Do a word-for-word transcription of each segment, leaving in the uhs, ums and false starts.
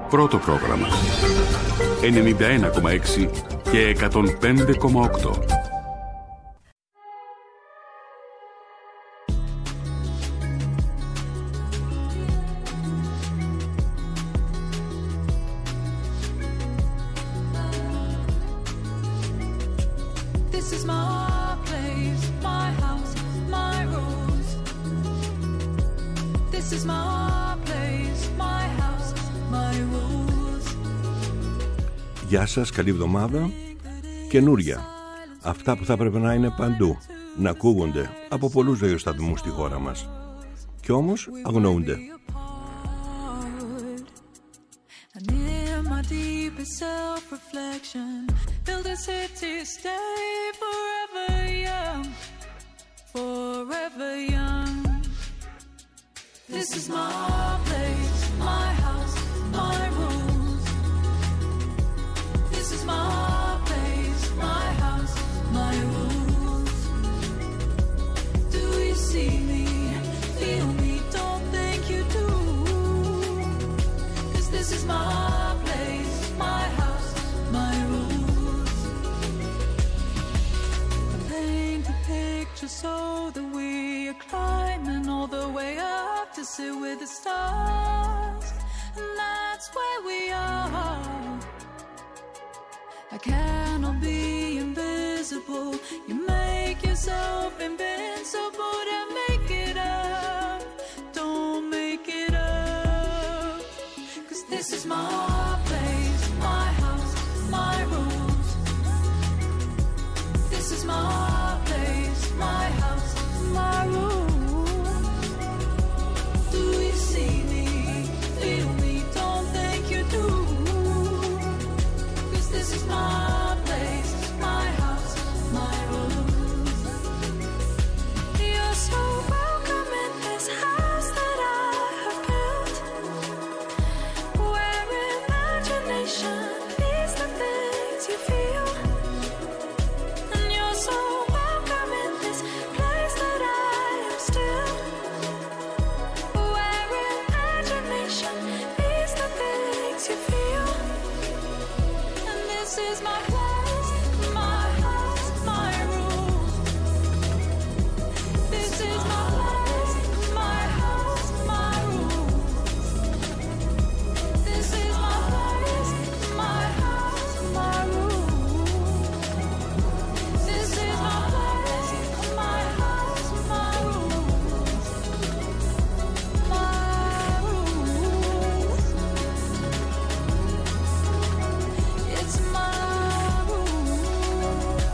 Πρώτο πρόγραμμα ενενήντα ένα κόμμα έξι και εκατόν πέντε κόμμα οκτώ. Γεια σας, καλή εβδομάδα. Καινούρια. Αυτά που θα πρέπει να είναι παντού, να ακούγονται από πολλούς ραδιοσταθμούς στη χώρα μας. Κι όμως αγνοούνται. This is my place, my house, my rules. This is my place, my house, my rules. Do you see me, feel me, don't think you do. 'Cause this is my place, my house, my rules. I paint a picture so that we are climbing all the way up to sit with the stars, and that's where we are. I cannot be invisible. You make yourself invincible to make it up. Don't make it up. 'Cause this is my place, my house, my rules. This is my place, my house, my rules. Do you see me, feel me, don't think you do. 'Cause this is my place, my house, my rules. You're so welcome in this house that I have built, where imagination is the things you feel. And you're so welcome in this place that I am still, where imagination is the things you feel. And this is my place, my house, my rules. This is my place, my house, my rules. This is my place, my house, my rules. This is my place, my house, my rules. My rules. It's my rules.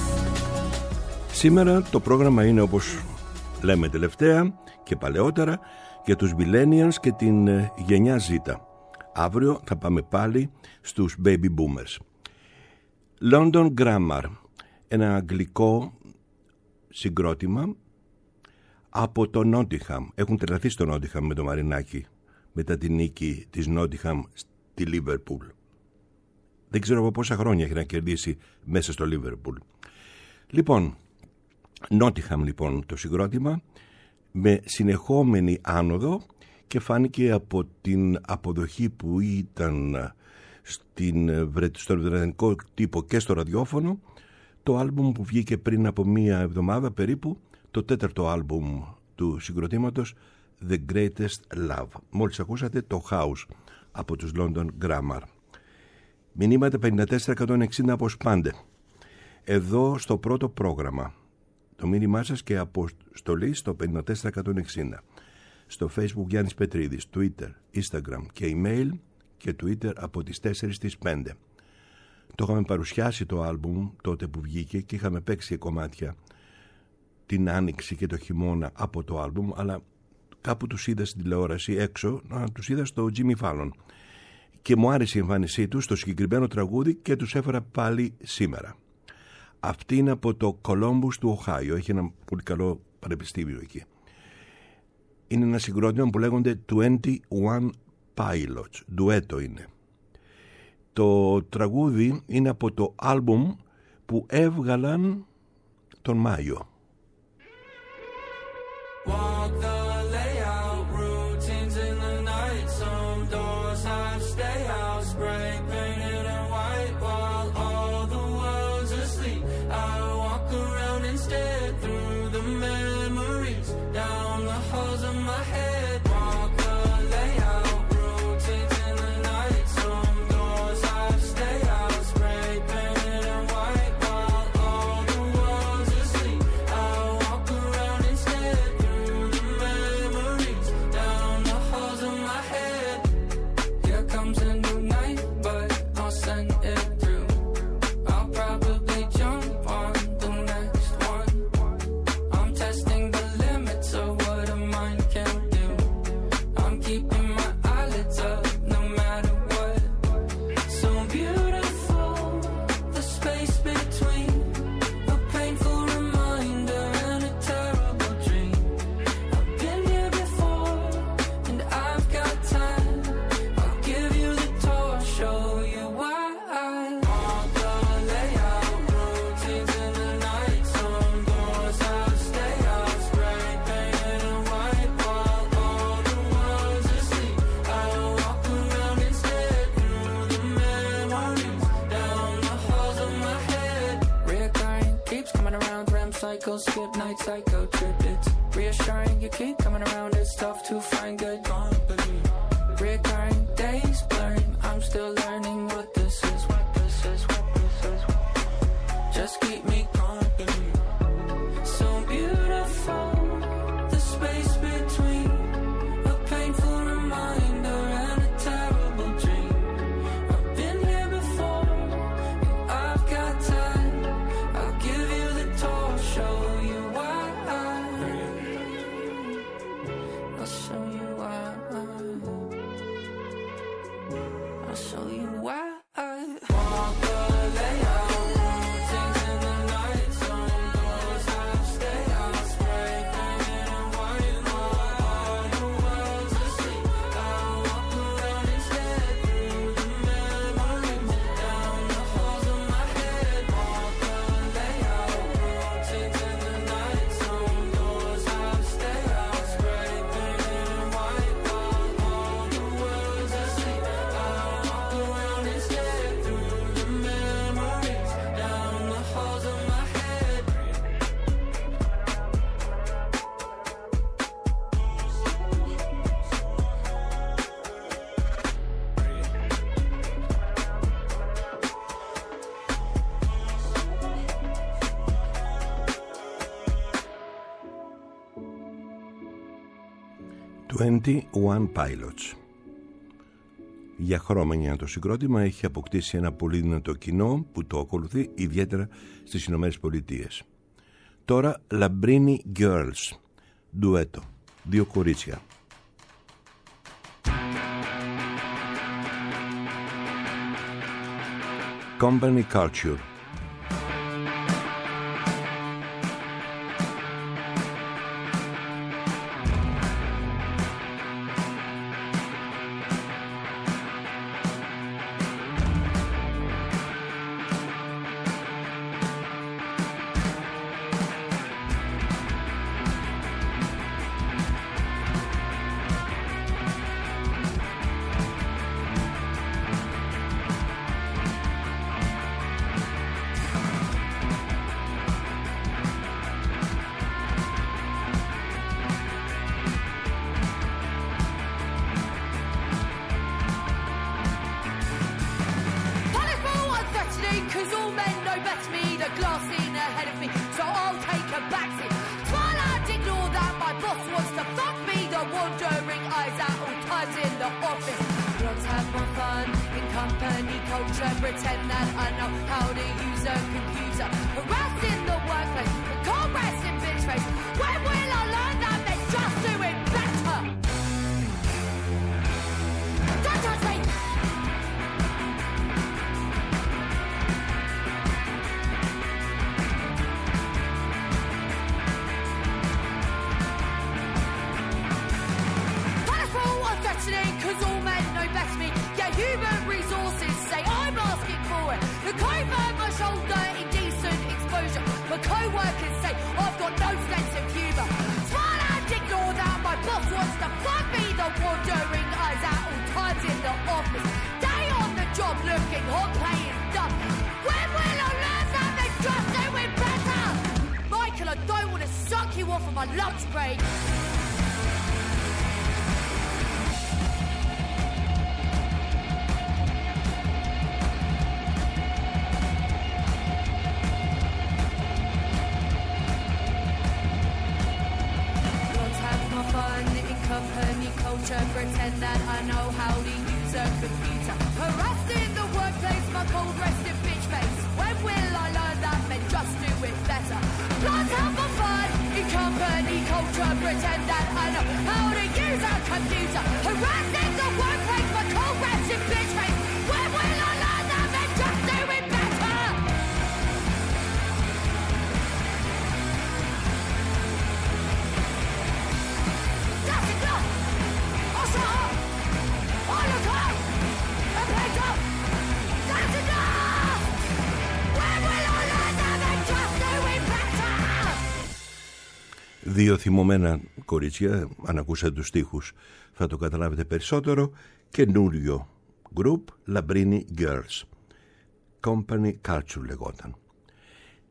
Σήμερα το πρόγραμμα είναι, όπως λέμε τελευταία και παλαιότερα, για τους millennials και την ε, γενιά Z. Αύριο θα πάμε πάλι στους baby boomers. London Grammar, ένα αγγλικό συγκρότημα από το Νότιχαμ. Έχουν τρελαθεί στο Νότιχαμ με το Μαρινάκι μετά την νίκη της Νότιχαμ στη Λίβερπουλ. Δεν ξέρω από πόσα χρόνια έχει να κερδίσει μέσα στο Λίβερπουλ. Λοιπόν, Νότιχαμ λοιπόν το συγκρότημα, με συνεχόμενη άνοδο, και φάνηκε από την αποδοχή που ήταν στην, στον βρετανικό τύπο και στο ραδιόφωνο, το άλμπουμ που βγήκε πριν από μία εβδομάδα περίπου, το τέταρτο άλμπουμ του συγκροτήματος, The Greatest Love. Μόλις ακούσατε το House από τους London Grammar. Μηνύματα πενήντα τέσσερα εκατόν εξήντα αποσπάντε. Εδώ στο πρώτο πρόγραμμα. Το μήνυμά σας και αποστολή στο πενήντα τέσσερα εκατόν εξήντα. Στο Facebook Γιάννης Πετρίδης, Twitter, Instagram και email, και Twitter από τις τέσσερις στις πέντε. Το είχαμε παρουσιάσει το άλμπουμ τότε που βγήκε και είχαμε παίξει κομμάτια την άνοιξη και το χειμώνα από το άλμπουμ, αλλά κάπου τους είδα στην τηλεόραση έξω, να τους είδα στο Jimmy Fallon και μου άρεσε η εμφάνισή τους στο συγκεκριμένο τραγούδι και τους έφερα πάλι σήμερα. Αυτή είναι από το Columbus του Οχάιο, έχει ένα πολύ καλό πανεπιστήμιο εκεί. Είναι ένα συγκρότημα που λέγονται είκοσι ένα Pilots, ντουέτο είναι. Το τραγούδι είναι από το άλμπουμ που έβγαλαν τον Μάιο. Walk the layout, routines in the night, some doors have stay cycle, skip nights, psycho trip. It's reassuring you keep coming around. It's tough to find good company. Recurring days blurring. I'm still learning what this is. What this is. What this is. Just keep me company. So beautiful, the space between a painful reminder and a terrible dream. I've been here before, and I've got time. I'll give you the tour, show you why. I'll show you why. I'll show you why. Walk the layout, things in the night, some doors have stay out, spray painted and white, all the world's asleep. I walk around instead through the memories, down the halls of my head. Walk the layout, things in the night, some doors have stay out, spray painted and white, all the world's asleep. I walk around instead through the memories, down the halls of my head. είκοσι ένα Pilots. Για χρόνια το συγκρότημα έχει αποκτήσει ένα πολύ δυνατό κοινό που το ακολουθεί ιδιαίτερα στις Ηνωμένες Πολιτείες. Τώρα Lambrini Girls, ντουέτο, δύο κορίτσια. Company Culture. Δύο θυμωμένα κορίτσια, αν ακούσατε τους στίχους θα το καταλάβετε περισσότερο. Καινούριο group, Lambrini Girls, Company Culture λεγόταν.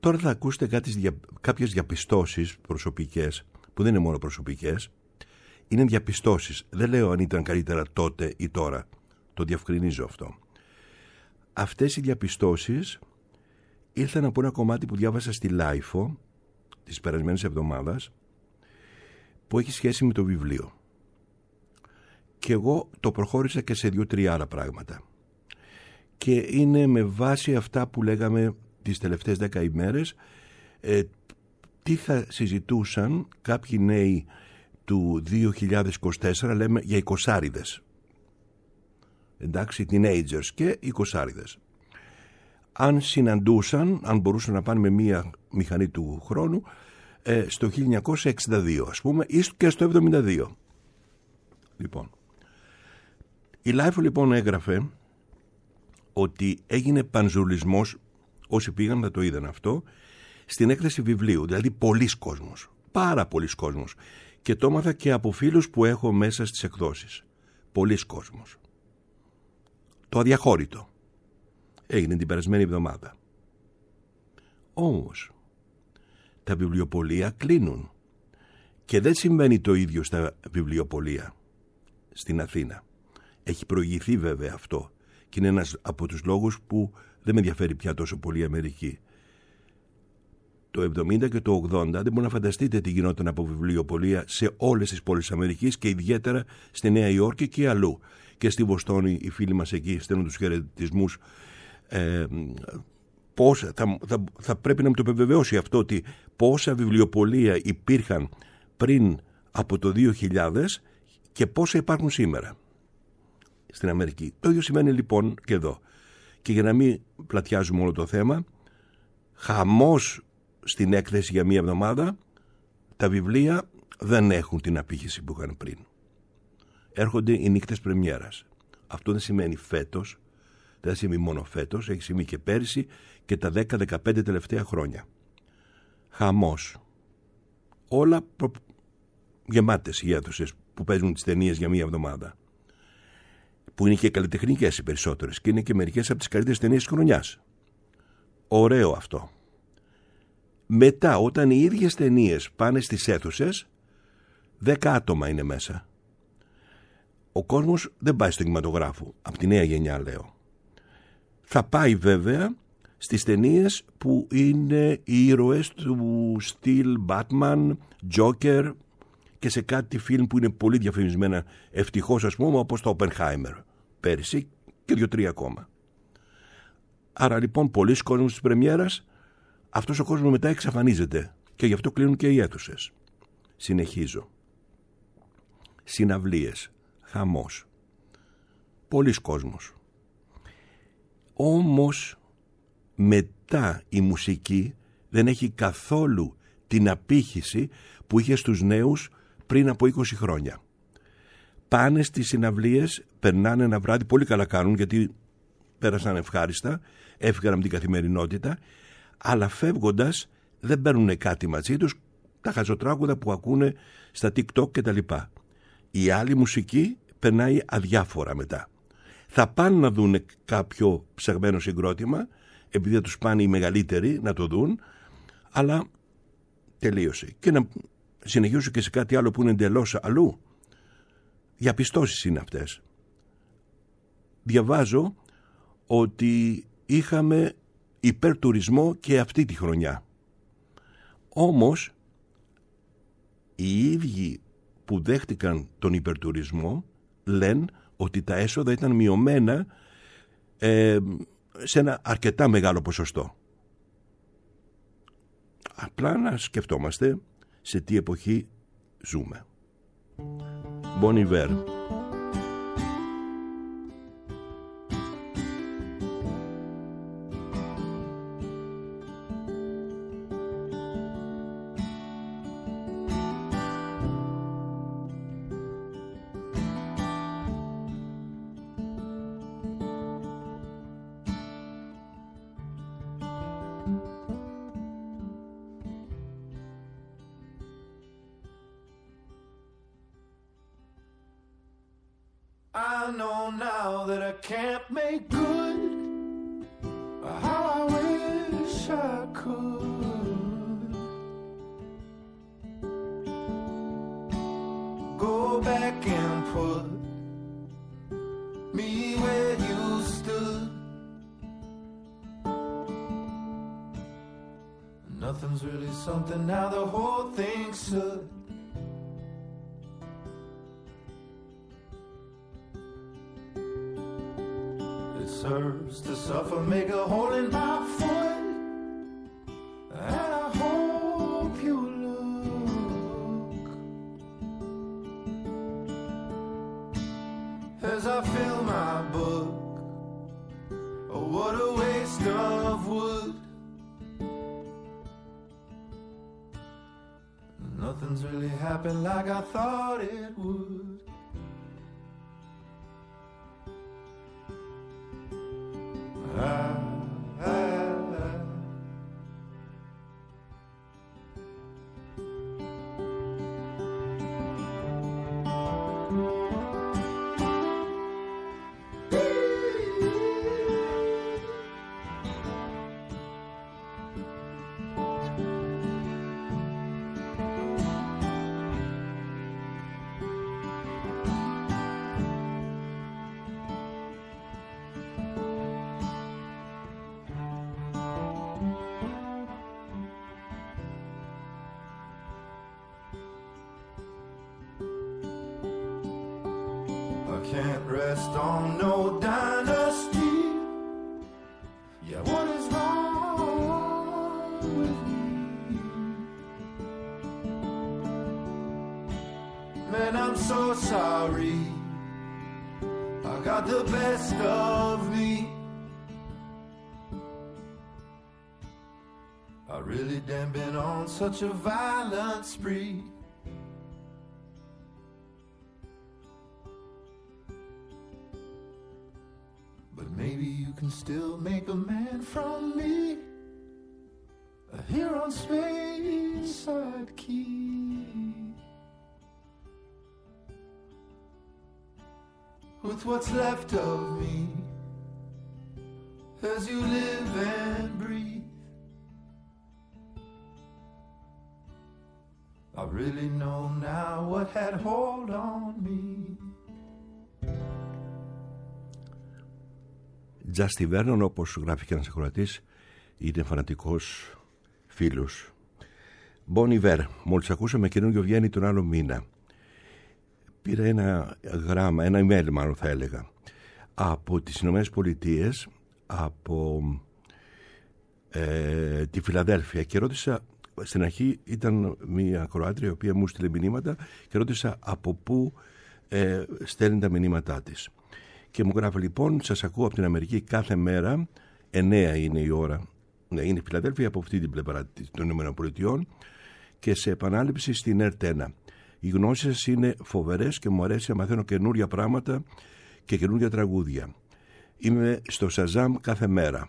Τώρα θα ακούσετε κάτι, κάποιες διαπιστώσεις προσωπικές, που δεν είναι μόνο προσωπικές, είναι διαπιστώσεις. Δεν λέω αν ήταν καλύτερα τότε ή τώρα. Το διευκρινίζω αυτό. Αυτές οι διαπιστώσεις ήρθαν από ένα κομμάτι που διάβασα στη Λάιφο της περασμένης εβδομάδας, που έχει σχέση με το βιβλίο. Και εγώ το προχώρησα και σε δύο-τρία άλλα πράγματα. Και είναι με βάση αυτά που λέγαμε τις τελευταίες δέκα ημέρες, ε, τι θα συζητούσαν κάποιοι νέοι του δύο χιλιάδες είκοσι τέσσερα, λέμε για εικοσάριδες. Εντάξει, teenagers και εικοσάριδες. Αν συναντούσαν, αν μπορούσαν να πάνε με μία μηχανή του χρόνου, ε, στο χίλια εννιακόσια εξήντα δύο, ας πούμε, ή και στο εβδομήντα δύο. Λοιπόν, η Λάιφο λοιπόν έγραφε ότι έγινε πανζουλισμός, όσοι πήγαν θα το είδαν αυτό, στην έκθεση βιβλίου, δηλαδή πολλής κόσμος, πάρα πολλής κόσμος, και το έμαθα και από φίλους που έχω μέσα στις εκδόσεις. Πολλής κόσμος. Το αδιαχώρητο έγινε την περασμένη εβδομάδα. Όμως τα βιβλιοπωλεία κλείνουν και δεν συμβαίνει το ίδιο στα βιβλιοπωλεία στην Αθήνα. Έχει προηγηθεί βέβαια αυτό και είναι ένας από τους λόγους που δεν με ενδιαφέρει πια τόσο πολύ η Αμερική. Το εβδομήντα και το ογδόντα δεν μπορεί να φανταστείτε τι γινόταν από βιβλιοπωλεία σε όλες τις πόλεις της Αμερικής και ιδιαίτερα στη Νέα Υόρκη και αλλού. Και στη Βοστόνη οι φίλοι μας εκεί στέλνουν τους χαιρετισμούς. Ε, πώς, θα, θα, θα πρέπει να μου το επιβεβαιώσει αυτό, ότι πόσα βιβλιοπωλεία υπήρχαν πριν από το δύο χιλιάδες και πόσα υπάρχουν σήμερα στην Αμερική. Το ίδιο σημαίνει λοιπόν και εδώ. Και για να μην πλατιάζουμε όλο το θέμα, χαμός στην έκθεση για μία εβδομάδα, τα βιβλία δεν έχουν την απήχηση που είχαν πριν. Έρχονται οι νύχτες πρεμιέρας. Αυτό δεν σημαίνει φέτος, δεν σημαίνει μόνο φέτος, έχει σημαίνει και πέρυσι και τα δέκα δεκαπέντε τελευταία χρόνια. Χαμός. Όλα προ... γεμάτες οι αίθουσες που παίζουν τις ταινίες για μία εβδομάδα. Που είναι και καλλιτεχνικές οι περισσότερες και είναι και μερικές από τις καλύτερες ταινίες της χρονιάς. Ωραίο αυτό. Μετά, όταν οι ίδιες ταινίες πάνε στις αίθουσες, δέκα άτομα είναι μέσα. Ο κόσμος δεν πάει στον κινηματογράφο, από τη νέα γενιά λέω. Θα πάει βέβαια στις ταινίες που είναι οι ήρωες του στυλ Batman, Joker και σε κάτι φιλμ που είναι πολύ διαφημισμένα, ευτυχώς ας πούμε, όπως το Oppenheimer πέρυσι και δύο-τρία ακόμα. Άρα λοιπόν πολλοί κόσμος της πρεμιέρας, αυτός ο κόσμος μετά εξαφανίζεται και γι' αυτό κλείνουν και οι αίθουσες. Συνεχίζω. Συναυλίες, χαμός, πολλής κόσμος. Όμως μετά η μουσική δεν έχει καθόλου την απήχηση που είχε στους νέους πριν από είκοσι χρόνια. Πάνε στις συναυλίες, περνάνε ένα βράδυ, πολύ καλά κάνουν γιατί πέρασαν ευχάριστα, έφυγαν από την καθημερινότητα, αλλά φεύγοντας δεν παίρνουν κάτι μαζί τους, τα χαζοτράγουδα που ακούνε στα TikTok και τα λοιπά. Η άλλη μουσική περνάει αδιάφορα μετά. Θα πάνε να δουν κάποιο ψαγμένο συγκρότημα, επειδή θα τους πάνε οι μεγαλύτεροι να το δουν, αλλά τελείωσε. Και να συνεχίσω και σε κάτι άλλο που είναι εντελώς αλλού. Διαπιστώσεις είναι αυτές. Διαβάζω ότι είχαμε υπερτουρισμό και αυτή τη χρονιά. Όμως οι ίδιοι που δέχτηκαν τον υπερτουρισμό λένε ότι τα έσοδα ήταν μειωμένα ε, σε ένα αρκετά μεγάλο ποσοστό. Απλά να σκεφτόμαστε σε τι εποχή ζούμε. Bon Iver. I know now that I can't make good how I wish I could. and put me where you stood. Nothing's really something now, the whole thing's should. It serves to suffer, make a hole in my foot, and I hope you look as I fill my book. Oh, what a waste of wood. Nothing's really happened like I thought it would. I, I, I. Can't rest on no dynasty. Yeah, what is wrong with me? Man, I'm so sorry. I got the best of me. I really damn been on such a violent spree. Maybe you can still make a man from me, here on Speyside Key, with what's left of me, as you live and breathe. I really know now what had hold on me. Justin Vernon, όπως γράφει και ένας ακροατής, είναι φανατικός φίλος. Bon Iver, μόλις ακούσαμε, καινούργιο βγαίνει τον άλλο μήνα. Πήρα ένα γράμμα, ένα email μάλλον θα έλεγα, από τις Ηνωμένες Πολιτείες, από ε, τη Φιλαδέλφια, και ρώτησα, στην αρχή ήταν μια ακροάτρια η οποία μου στείλε μηνύματα και ρώτησα από πού ε, στέλνει τα μηνύματά της. Και μου γράφει, λοιπόν, σας ακούω από την Αμερική κάθε μέρα, εννέα είναι η ώρα, ναι, είναι η Φιλαδέλφια από αυτή την πλευρά των ΗΠΑ, και σε επανάληψη στην ΕΡΤ ένα. Οι γνώσεις σας είναι φοβερές και μου αρέσει να μαθαίνω καινούρια πράγματα και καινούρια τραγούδια. Είμαι στο Shazam κάθε μέρα.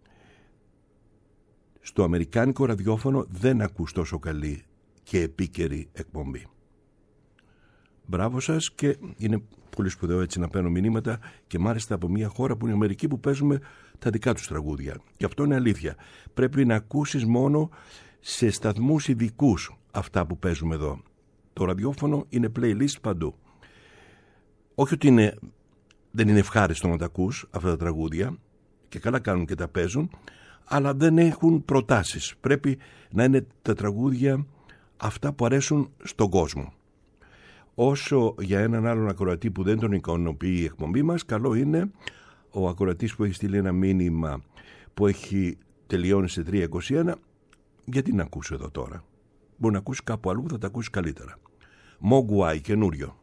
Στο αμερικάνικο ραδιόφωνο δεν ακούς τόσο καλή και επίκαιρη εκπομπή. Μπράβο σας, και είναι πολύ σπουδαίο έτσι να παίρνω μηνύματα, και μάλιστα από μια χώρα που είναι η Αμερική, που παίζουμε τα δικά τους τραγούδια. Και αυτό είναι αλήθεια. Πρέπει να ακούσεις μόνο σε σταθμούς ειδικούς αυτά που παίζουμε εδώ. Το ραδιόφωνο είναι playlist παντού. Όχι ότι είναι, δεν είναι ευχάριστο να τα ακούς αυτά τα τραγούδια, και καλά κάνουν και τα παίζουν, αλλά δεν έχουν προτάσεις. Πρέπει να είναι τα τραγούδια αυτά που αρέσουν στον κόσμο. Όσο για έναν άλλον ακροατή που δεν τον ικανοποιεί η εκπομπή μας, καλό είναι ο ακροατής που έχει στείλει ένα μήνυμα που έχει τελειώνει σε τρία είκοσι ένα, γιατί να ακούσει εδώ τώρα. Μπορεί να ακούσει κάπου αλλού, θα τα ακούσει καλύτερα. Mogwai, καινούριο.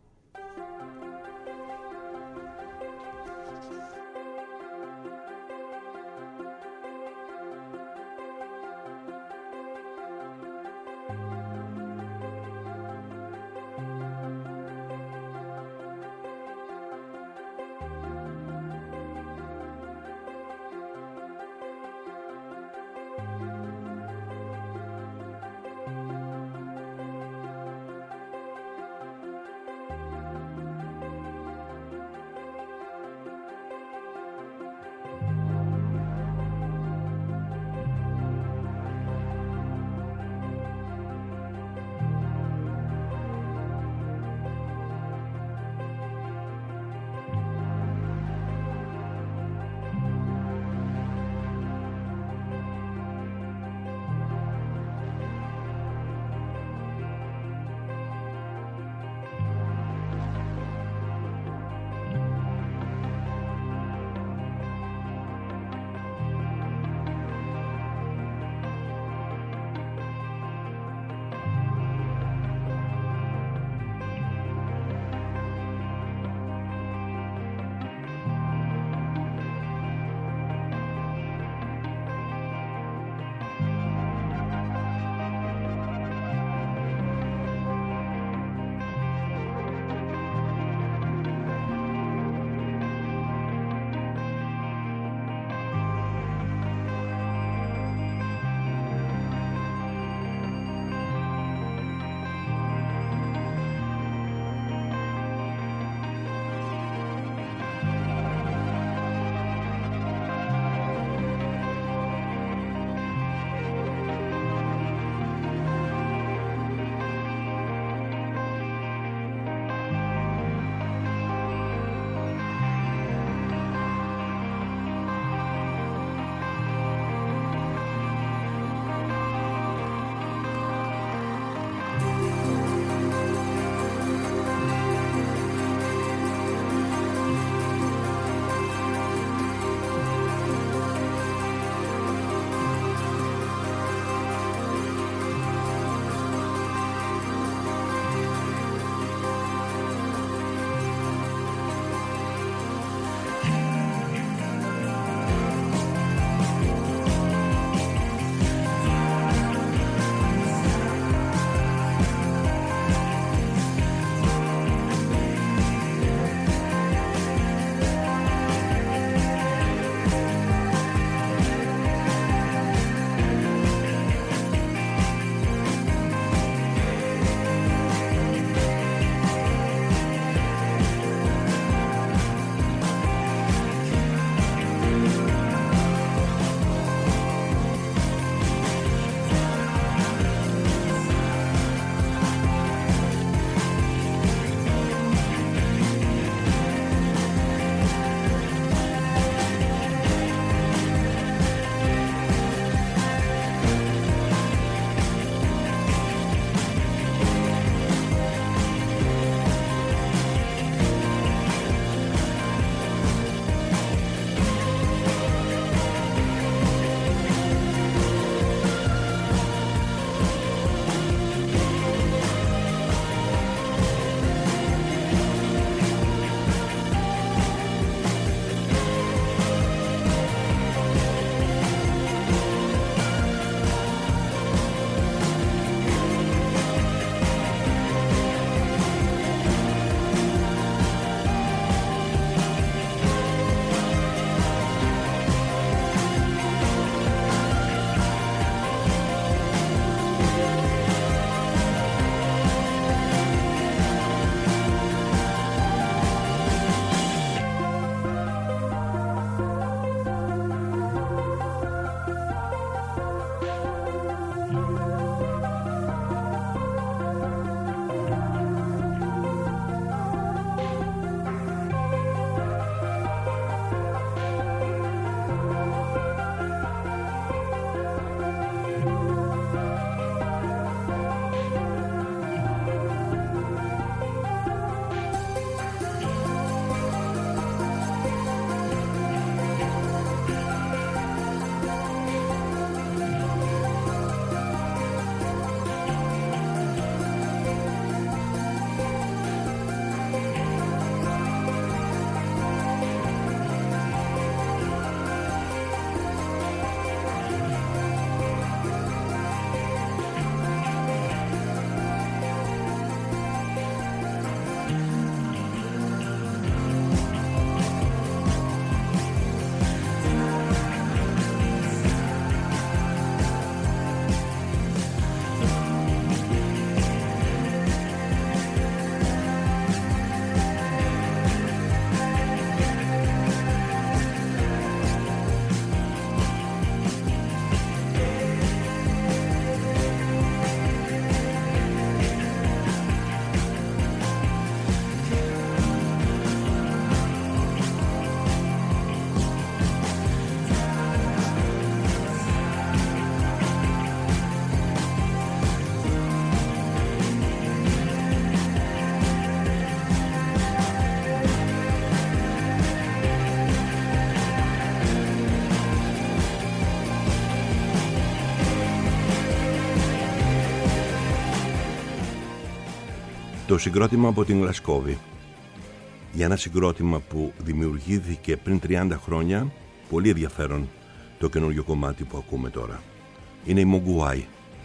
Το συγκρότημα από την Γλασκόβη. Για ένα συγκρότημα που δημιουργήθηκε πριν τριάντα χρόνια, πολύ ενδιαφέρον το καινούργιο κομμάτι που ακούμε τώρα. Είναι η Μογκουάι.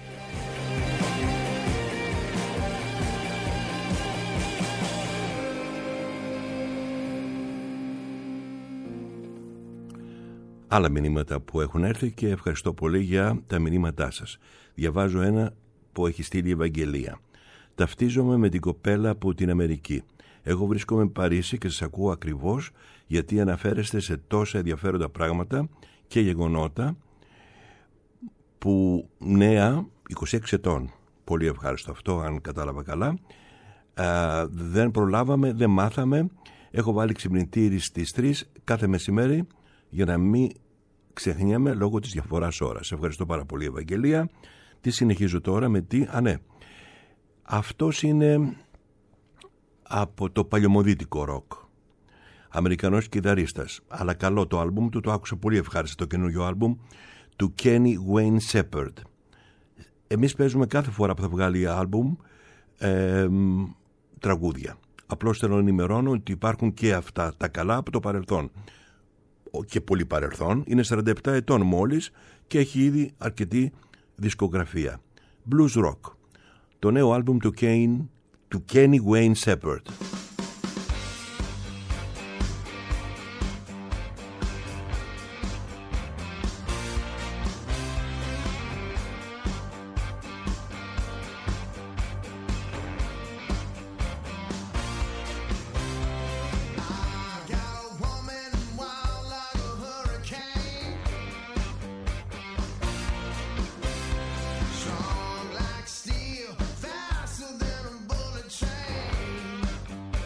Άλλα μηνύματα που έχουν έρθει και ευχαριστώ πολύ για τα μηνύματά σας. Διαβάζω ένα που έχει στείλει η Ευαγγελία. Ταυτίζομαι με την κοπέλα από την Αμερική. Εγώ βρίσκομαι Παρίσι και σας ακούω ακριβώς γιατί αναφέρεστε σε τόσα ενδιαφέροντα πράγματα και γεγονότα που νέα είκοσι έξι ετών, πολύ ευχάριστο αυτό αν κατάλαβα καλά, α, δεν προλάβαμε, δεν μάθαμε. Έχω βάλει ξυπνητήρι στις τρεις κάθε μεσημέρι για να μην ξεχνιέμαι λόγω της διαφοράς ώρας. Ευχαριστώ πάρα πολύ Ευαγγελία. Τι συνεχίζω τώρα με τι, α ναι, αυτός είναι από το παλιωμοδίτικο ροκ. Αμερικανός κιθαρίστας, αλλά καλό το άλμπουμ του, το άκουσα πολύ ευχάριστα το καινούργιο άλμπουμ του Kenny Wayne Shepherd. Εμείς παίζουμε κάθε φορά που θα βγάλει άλμπουμ ε, τραγούδια. Απλώς θέλω να ενημερώνω ότι υπάρχουν και αυτά τα καλά από το παρελθόν. Και πολύ παρελθόν, είναι σαράντα επτά ετών μόλις και έχει ήδη αρκετή δισκογραφία. Blues Rock, το νέο άλμπουμ του, Kane, του Kenny Wayne Shepherd. Strong like steel, faster than a bullet train.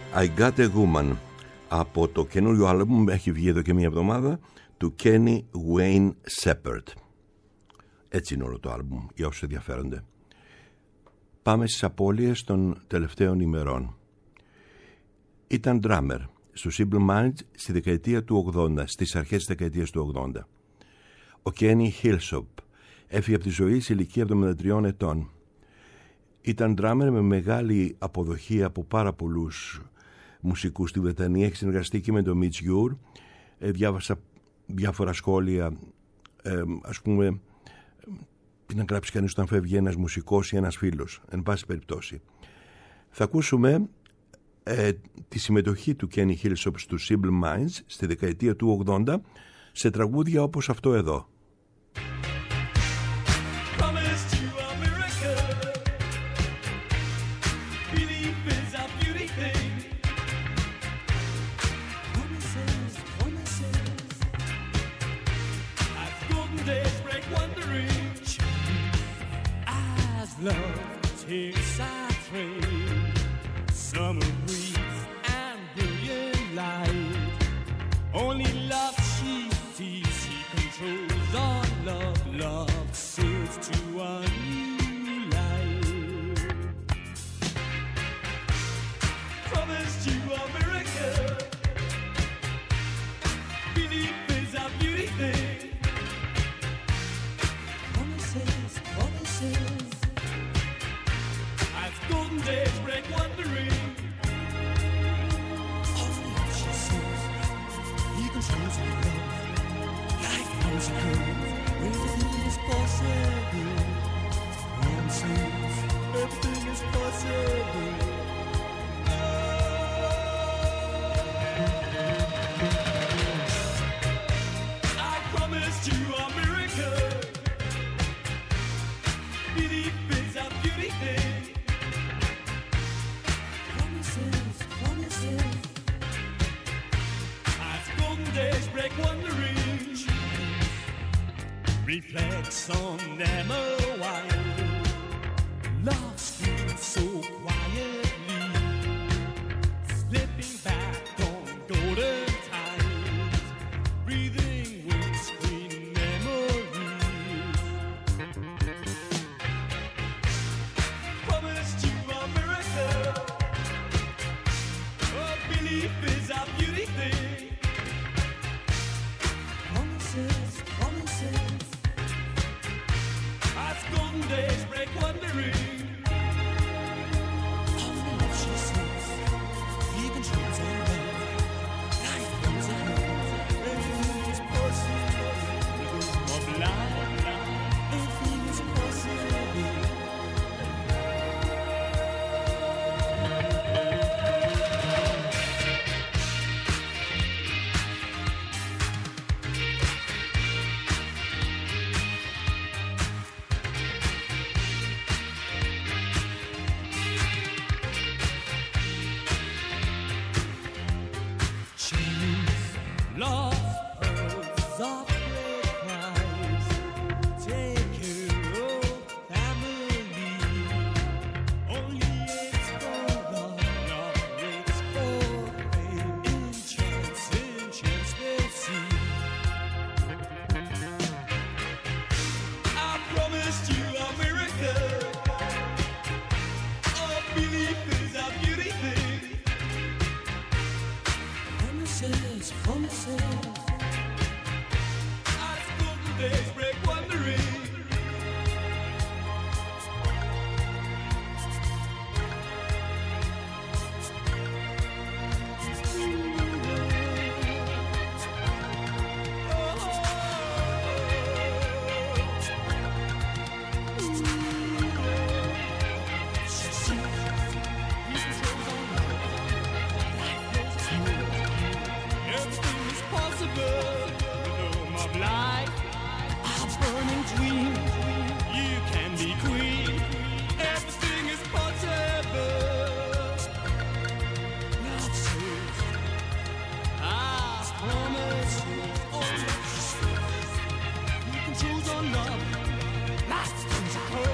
I Got a Woman από το καινούριο άλμπουμ, έχει βγει εδώ και μία εβδομάδα, του Kenny Wayne Shepherd. Έτσι είναι όλο το άλμπουμ για όσους ενδιαφέρονται. Πάμε στις απώλειες των τελευταίων ημερών. Ήταν drummer στο Simple Minds στη δεκαετία του ογδόντα, στις αρχές της δεκαετίας του ογδόντα. Ο Kenny Hillsop έφυγε από τη ζωή σε ηλικία εβδομήντα τριών ετών. Ήταν drummer με μεγάλη αποδοχή από πάρα πολλούς μουσικούς στη Βρετανία. Έχει συνεργαστεί και με τον Mitch Ure. Ε, διάβασα διάφορα σχόλια, ε, ας πούμε, τι να γράψει κανείς όταν φεύγει ένας μουσικός ή ένας φίλος, εν πάση περιπτώσει. Θα ακούσουμε ε, τη συμμετοχή του Kenny Hillsop στους Simple Minds στη δεκαετία του ογδόντα σε τραγούδια όπως αυτό εδώ. Love takes our train, summer breeze and brilliant light. Only love she sees, she controls all love. Love sails to a new life. Promised you a miracle, belief is a beauty thing. Promises, promises. Golden days break wondering. All the love she sees, he controls her love. Life knows a curve, everything is possible. Promises, everything is possible. I promised you a miracle. Belief is a beauty thing. Days break wondering. Reflects on them a while. Love streams so quietly, slipping back on golden times, breathing windscreen memories. Promised you a miracle. Oh, belief is a beauty thing. Promises, as golden days break wondering. All the love she sees, he controls her love. Life comes ahead, everything is possible. Rhythm of life, everything is possible.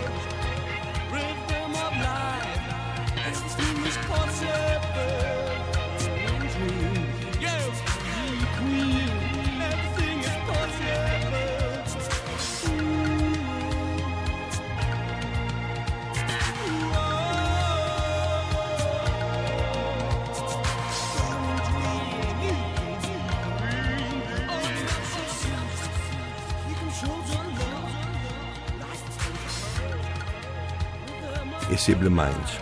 Rhythm of life, everything is possible. οι Simple Minds.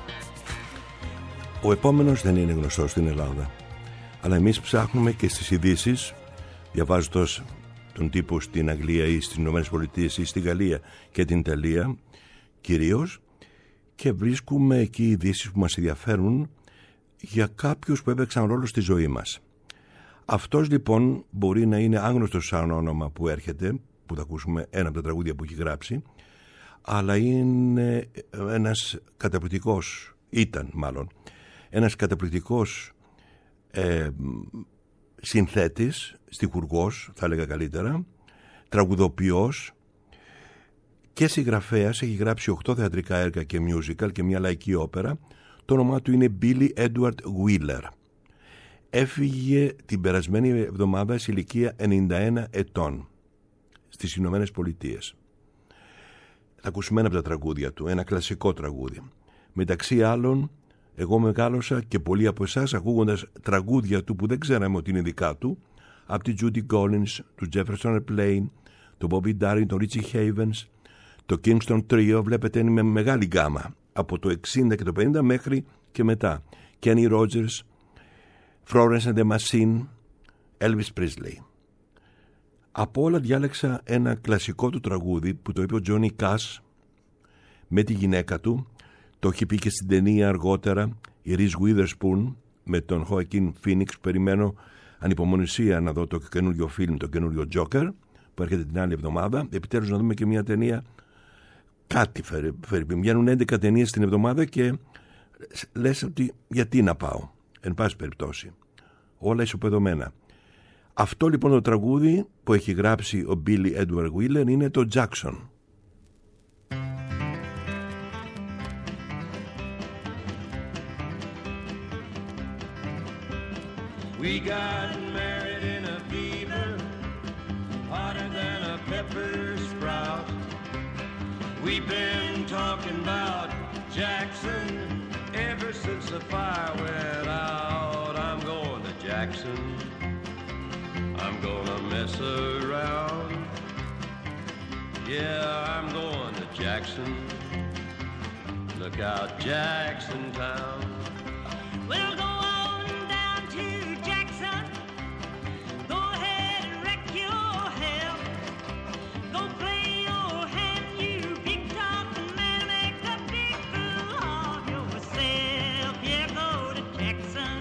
Ο επόμενος δεν είναι γνωστός στην Ελλάδα, αλλά εμείς ψάχνουμε και στις ειδήσεις, διαβάζοντας τον τύπο στην Αγγλία ή στις Ηνωμένες Πολιτείες ή στη Γαλλία και την Ιταλία κυρίως, και βρίσκουμε εκεί ειδήσεις που μας ενδιαφέρουν για κάποιους που έπαιξαν ρόλο στη ζωή μας. Αυτός λοιπόν μπορεί να είναι άγνωστος σαν όνομα που έρχεται, που θα ακούσουμε ένα από τα τραγούδια που έχει γράψει, αλλά είναι ένας καταπληκτικός, ήταν μάλλον, ένας καταπληκτικός ε, συνθέτης, στιχουργός θα έλεγα καλύτερα, τραγουδοποιός και συγγραφέας. Έχει γράψει οκτώ θεατρικά έργα και musical και μια λαϊκή όπερα. Το όνομά του είναι Billy Edward Wheeler. Έφυγε την περασμένη εβδομάδα σε ηλικία ενενήντα ένα ετών στις Ηνωμένες Πολιτείες. Θα ακούσουμε ένα από τα τραγούδια του, ένα κλασικό τραγούδι. Μεταξύ άλλων, εγώ μεγάλωσα και πολλοί από εσάς ακούγοντας τραγούδια του που δεν ξέραμε ότι είναι δικά του, από τη Judy Collins, του Jefferson Airplane, τον Bobby Darin, τον Richie Havens, το Kingston Trio. Βλέπετε είναι με μεγάλη γκάμα από το εξήντα και το πενήντα μέχρι και μετά. Kenny Rogers, Florence and the Machine, Elvis Presley. Από όλα διάλεξα ένα κλασικό του τραγούδι που το είπε ο Johnny Cash με τη γυναίκα του. Το έχει πει και στην ταινία αργότερα η Reese Witherspoon με τον Joaquin Phoenix. Περιμένω ανυπομονησία να δω το καινούριο φιλμ, το καινούριο Joker που έρχεται την άλλη εβδομάδα. Επιτέλους να δούμε και μια ταινία. Κάτι φέρει, φέρει. Βγαίνουν έντεκα ταινίες την εβδομάδα και λες ότι γιατί να πάω. Εν πάση περιπτώσει όλα ισοπεδωμένα. Αυτό λοιπόν το τραγούδι που έχει γράψει ο Billy Edward Wheeler είναι το Jackson. We got married in a fever, hotter than a pepper sprout. We've been talking about Jackson ever since the fire went out. I'm going to Jackson, I'm gonna mess around. Yeah, I'm going to Jackson, look out Jackson Town. We'll go on down to Jackson, go ahead and wreck your hell. Go play your hand, you big talking man, make a big fool of yourself. Yeah, go to Jackson,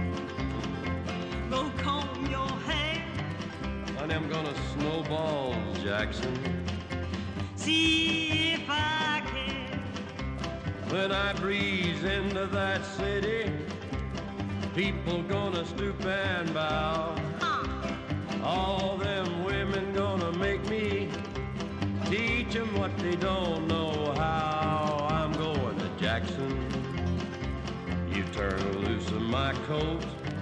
go comb your hair. Honey, I'm gonna snowball Jackson, See if I can. when I breeze into that city, people gonna stoop and bow. All them women gonna make me teach them what they don't know how. I'm going to Jackson, you turn loose of my coat,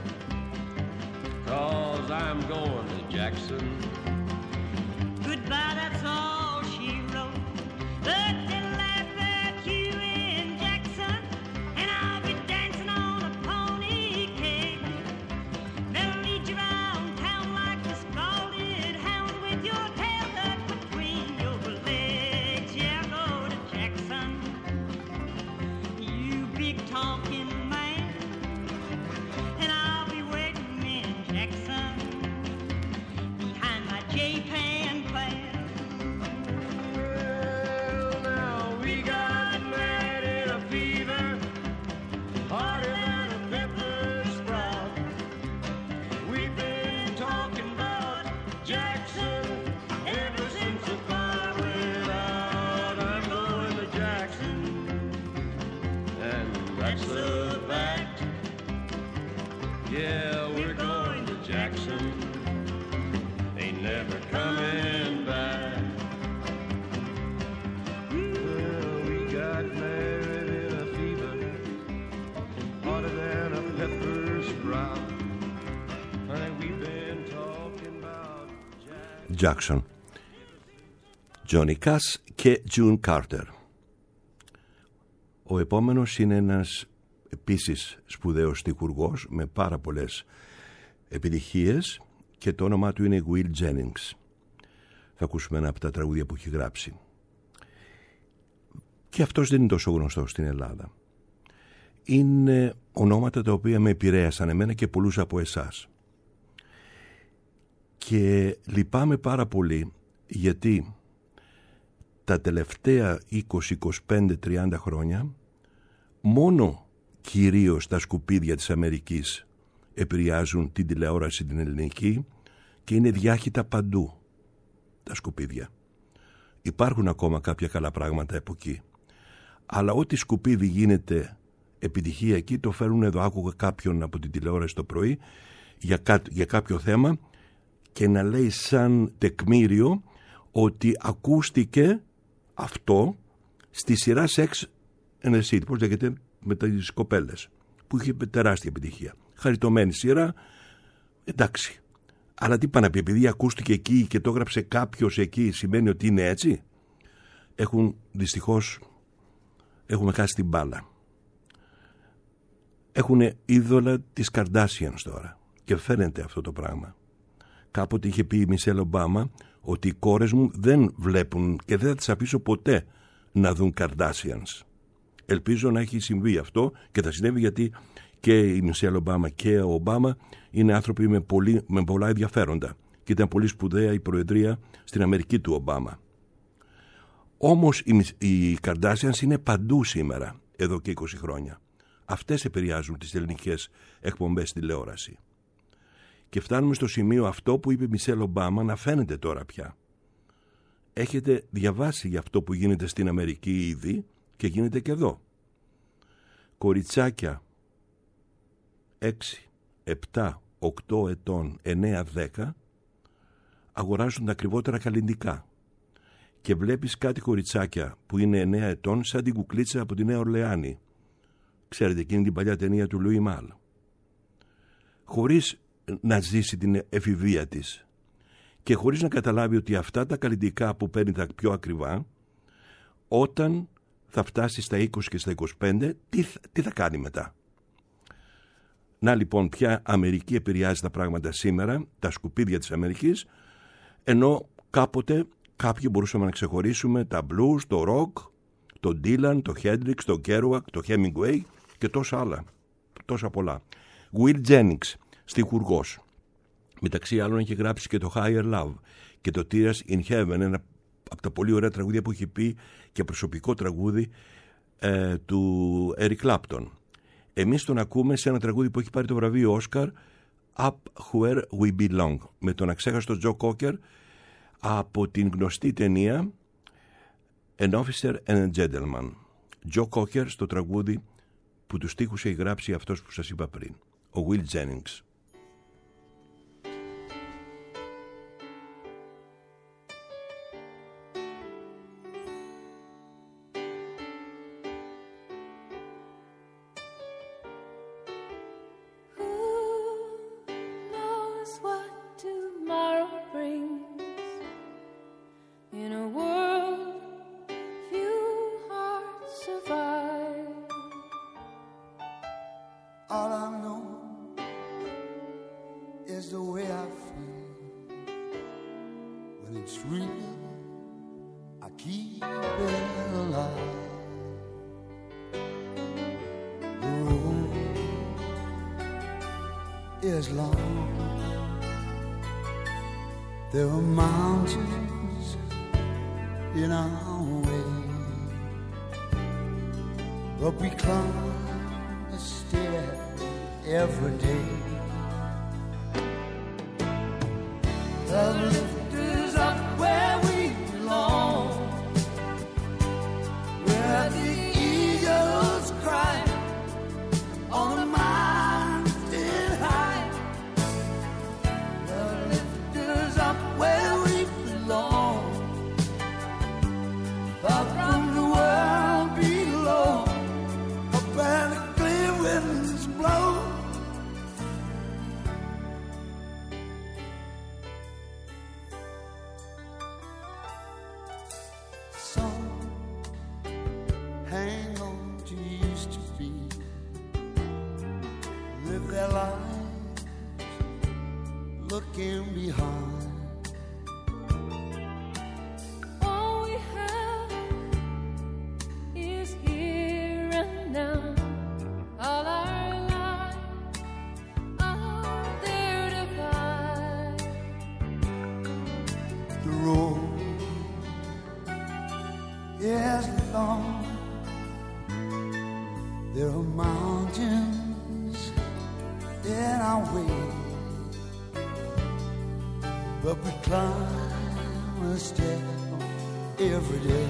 'cause I'm going to Jackson. Goodbye, that's all she wrote. But they'll laugh at you in Jackson, and I'll be dancing on a pony cake. They'll lead you around town like a scalded hound with your tail tucked between your legs. Yeah, go to Jackson, you big talking man, and I'll be waiting in Jackson behind my J-Pan plan. Well, now we got married in a fever, hotter than a pepper sprout. We've been talking about Jackson ever since the fire went out. I'm going to Jackson, and that's a fact. Yeah, we're going to Jackson, ain't never coming back. Well, we got married in a fever, hotter than a pepper sprout. Honey, we've been talking about Jackson. Jackson. Johnny Cash και June Carter. Ο επόμενος είναι ένας επίσης σπουδαίος στιχουργός με πάρα πολλές επιτυχίες και το όνομά του είναι Will Jennings. Θα ακούσουμε ένα από τα τραγούδια που έχει γράψει. Και αυτός δεν είναι τόσο γνωστός στην Ελλάδα. Είναι ονόματα τα οποία με επηρέασαν εμένα και πολλούς από εσάς. Και λυπάμαι πάρα πολύ γιατί τα τελευταία είκοσι, είκοσι πέντε, τριάντα χρόνια μόνο κυρίως τα σκουπίδια της Αμερικής επηρεάζουν την τηλεόραση την ελληνική και είναι διάχυτα παντού τα σκουπίδια. Υπάρχουν ακόμα κάποια καλά πράγματα από εκεί. Αλλά ό,τι σκουπίδι γίνεται επιτυχία εκεί το φέρουν εδώ. Άκουγα κάποιον από την τηλεόραση το πρωί για, κά, για κάποιο θέμα και να λέει σαν τεκμήριο ότι ακούστηκε αυτό στη σειρά Sex and the City, πώς λέγεται, με τις κοπέλες, που είχε τεράστια επιτυχία. Χαριτωμένη σειρά, εντάξει. Αλλά τι πάνε να πει, επειδή ακούστηκε εκεί και το έγραψε κάποιος εκεί, σημαίνει ότι είναι έτσι? Έχουν δυστυχώς, έχουμε χάσει την μπάλα. Έχουν είδωλα της Καρντάσιανς τώρα και φαίνεται αυτό το πράγμα. Κάποτε είχε πει η Μισελ Ομπάμα ότι οι κόρες μου δεν βλέπουν και δεν θα τις αφήσω ποτέ να δουν Καρντάσιανς. Ελπίζω να έχει συμβεί αυτό και θα συνέβη, γιατί και η Μισελ Ομπάμα και ο Ομπάμα είναι άνθρωποι με, πολύ, με πολλά ενδιαφέροντα και ήταν πολύ σπουδαία η προεδρία στην Αμερική του Ομπάμα. Όμως οι, οι Καρντάσιανς είναι παντού σήμερα, εδώ και είκοσι χρόνια. Αυτές επηρεάζουν τις ελληνικές εκπομπές τηλεόραση. Και φτάνουμε στο σημείο αυτό που είπε η Μισελ Ομπάμα να φαίνεται τώρα πια. Έχετε διαβάσει για αυτό που γίνεται στην Αμερική ήδη και γίνεται και εδώ. Κοριτσάκια έξι, επτά, οκτώ ετών, εννέα, δέκα αγοράζουν τα ακριβότερα καλλυντικά. Και βλέπεις κάτι κοριτσάκια που είναι εννέα ετών σαν την κουκλίτσα από τη Νέα Ορλεάνη. Ξέρετε εκείνη την παλιά ταινία του Λουί Μάλ. Χωρίς να ζήσει την εφηβεία της και χωρίς να καταλάβει ότι αυτά τα καλλυντικά που παίρνει τα πιο ακριβά, όταν θα φτάσει στα είκοσι και στα είκοσι πέντε, τι, τι θα κάνει μετά? Να λοιπόν ποια Αμερική επηρεάζει τα πράγματα σήμερα, τα σκουπίδια της Αμερικής, ενώ κάποτε κάποιοι μπορούσαμε να ξεχωρίσουμε τα blues, το rock, το Dylan, το Hendrix, το Kerouac, το Hemingway και τόσα άλλα, τόσα πολλά. Will Jennings, στιχουργός, μεταξύ άλλων έχει γράψει και το Higher Love και το Tears in Heaven, ένα από τα πολύ ωραία τραγούδια που έχει πει και προσωπικό τραγούδι ε, του Eric Clapton. Εμείς τον ακούμε σε ένα τραγούδι που έχει πάρει το βραβείο Oscar, Up Where We Belong, με τον αξέχαστο Joe Cocker από την γνωστή ταινία An Officer and a Gentleman. Joe Cocker στο τραγούδι που τους στίχους έχει γράψει αυτός που σας είπα πριν, ο Will Jennings. All we have road. Yes, Lord, there are mountains in our way, but we climb a step every day.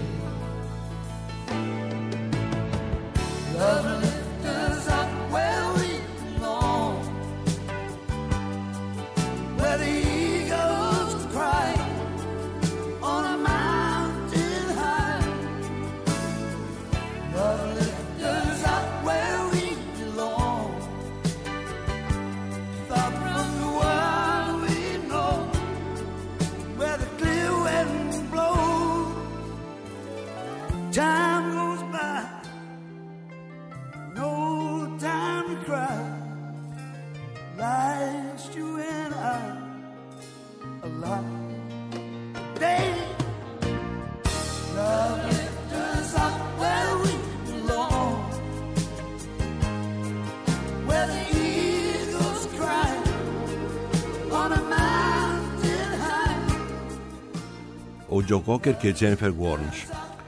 Love lifts us up where we belong, where the eagles cry on a mountain high. Love lifts us up where we belong, far from the world we know, where the clear wind blows. Time goes by, no time to cry. Life's you and I alive. Day, love lifts us up where we belong, where the eagles cry on a mountain high. Ο Τζο Κόκερ και Τζένιφερ Warnes.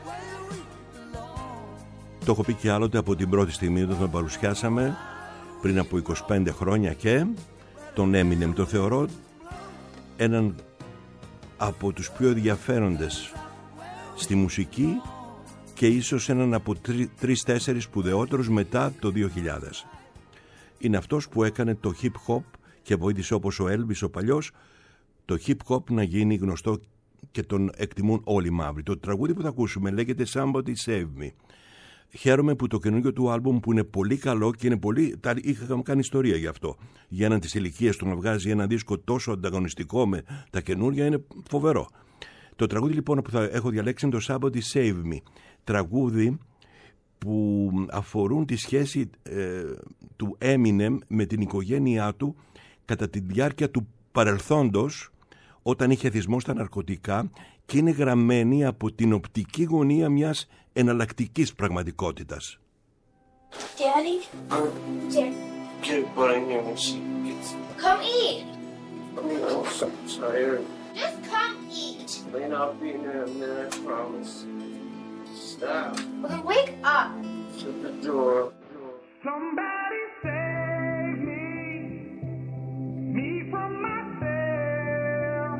Το έχω πει και άλλοτε από την πρώτη στιγμή όταν τον παρουσιάσαμε πριν από είκοσι πέντε χρόνια, και τον Eminem το θεωρώ έναν από τους πιο ενδιαφέροντες στη μουσική και ίσως έναν από τρεις-τέσσερις σπουδαιότερους μετά το δύο χιλιάδες. Είναι αυτός που έκανε το hip hop και βοήθησε, όπως ο Elvis ο παλιός, το hip hop να γίνει γνωστό και τον εκτιμούν όλοι οι μαύροι. Το τραγούδι που θα ακούσουμε λέγεται Somebody Save Me. Χαίρομαι που το καινούργιο του άλμπουμ, που είναι πολύ καλό και είναι πολύ, τα είχαμε κάνει ιστορία γι' αυτό, για έναν της ηλικίας του να βγάζει ένα δίσκο τόσο ανταγωνιστικό με τα καινούργια, είναι φοβερό. Το τραγούδι λοιπόν που θα έχω διαλέξει είναι το Somebody Save Me, τραγούδι που αφορούν τη σχέση ε, του Eminem με την οικογένειά του κατά τη διάρκεια του παρελθόντος, όταν είχε εθισμό στα ναρκωτικά, και είναι γραμμένη από την οπτική γωνία μιας εναλλακτικής πραγματικότητας. Daddy? Dad. Get right here when she gets... Come eat. I'm so tired. Just come eat. Lane, I'll be there in a minute, I promise. Stop. Well, then wake up. Shut the door. Somebody save me, me from myself.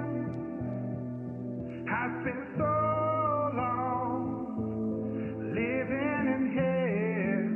I've been so long living in hell.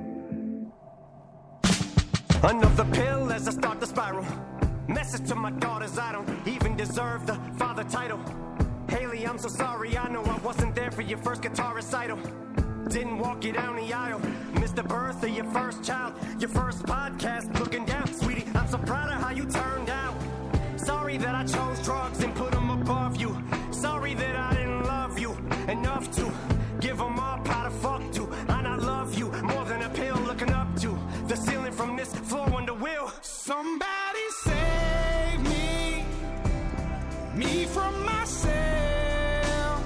Another pill as I start the spiral. Message to my daughters, I don't even deserve the father title. Haley, I'm so sorry, I know I wasn't there for your first guitar recital. Didn't walk you down the aisle. Missed the birth of your first child. Your first podcast, looking down. Sweetie, I'm so proud of how you turned out. Sorry that I chose drugs and put them above you. Sorry that I didn't love you enough to give them up how to fuck to. And I love you more than a pill looking up to the ceiling from this floor under will. Somebody save me, me from myself.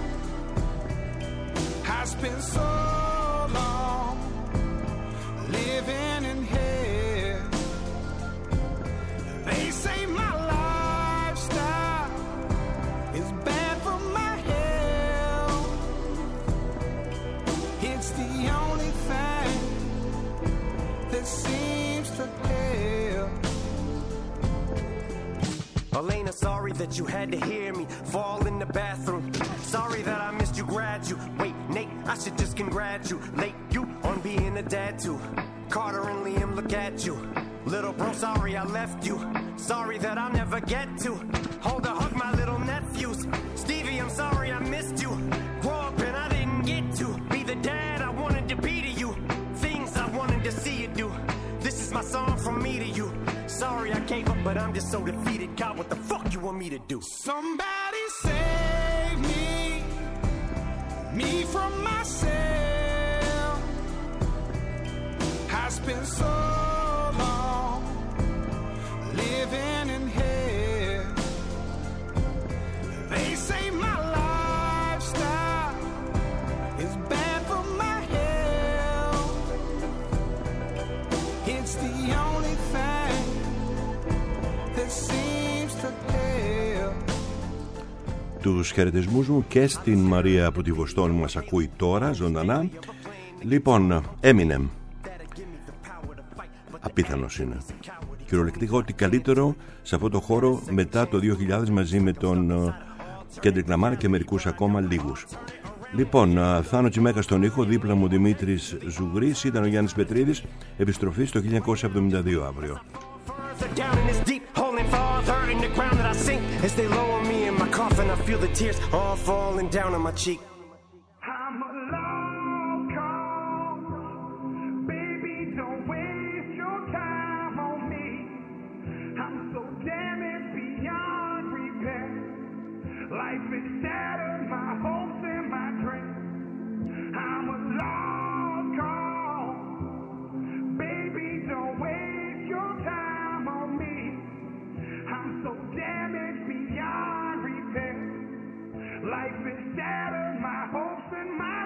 Has been so long living in hell. They say my lifestyle is bad for my health. It's the only thing that seems to help. Elena, sorry that you had to hear me fall in the bathroom. Sorry that I missed you gradu- Wait, Nate, I should just congratulate you on being a dad too. Carter and Liam, look at you. Little bro, sorry I left you. Sorry that I'll never get to hold or hug my little nephews. Stevie, I'm sorry I missed you. Grow up and I didn't get to be the dad I wanted to be to you. Things I wanted to see you do. This is my song from me to you. Sorry I gave up, but I'm just so defeated. God, what the fuck you want me to do? Somebody save me, me from myself. Has been so long living in hell. They say my lifestyle is bad for my health. It's the only thing that seems to help. τους χαιρετισμούς μου και στην Μαρία από τη Βοστόνη μας ακούει τώρα ζωντανά. Λοιπόν, Eminem, απίθανος είναι. Κυριολεκτικά ότι καλύτερο σε αυτό το χώρο μετά το δύο χιλιάδες μαζί με τον Kendrick Lamar και μερικούς ακόμα λίγους. Λοιπόν, Θάνο Τσιμέκα στον ήχο, δίπλα μου Δημήτρης Ζουγρής, ήταν ο Γιάννης Πετρίδης, επιστροφή στο χίλια εννιακόσια εβδομήντα δύο αύριο. Down in this deep hole and farther in the ground that I sink as they lower me in my coffin. I feel the tears all falling down on my cheek. I'm a long call, baby, don't waste your time on me. I'm so damaged beyond repair. Life has shattered my hopes and my dreams. I'm a long call, baby, don't waste your time on me. I'm so damaged beyond repair. Life has shattered my hopes and my